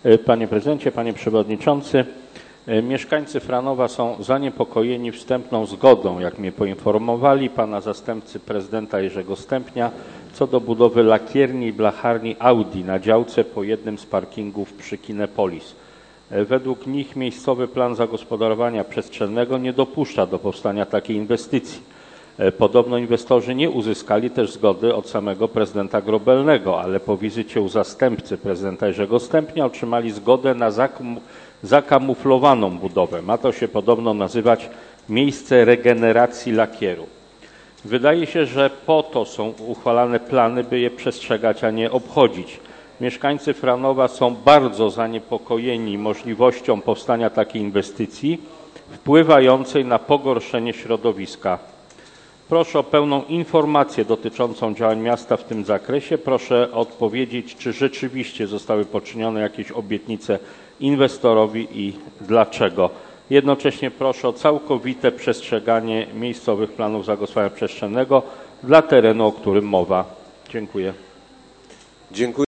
Panie Prezydencie, Panie Przewodniczący, mieszkańcy Franowa są zaniepokojeni wstępną zgodą, jak mnie poinformowali, pana zastępcy prezydenta Jerzego Stępnia co do budowy lakierni i blacharni Audi na działce po jednym z parkingów przy Kinepolis. Według nich miejscowy plan zagospodarowania przestrzennego nie dopuszcza do powstania takiej inwestycji. Podobno inwestorzy nie uzyskali też zgody od samego prezydenta Grobelnego, ale po wizycie u zastępcy prezydenta Jerzego Stępnia otrzymali zgodę na zakamuflowaną budowę. Ma to się podobno nazywać miejsce regeneracji lakieru. Wydaje się, że po to są uchwalane plany, by je przestrzegać, a nie obchodzić. Mieszkańcy Franowa są bardzo zaniepokojeni możliwością powstania takiej inwestycji wpływającej na pogorszenie środowiska. Proszę o pełną informację dotyczącą działań miasta w tym zakresie. Proszę odpowiedzieć, czy rzeczywiście zostały poczynione jakieś obietnice inwestorowi i dlaczego. Jednocześnie proszę o całkowite przestrzeganie miejscowych planów zagospodarowania przestrzennego dla terenu, o którym mowa. Dziękuję.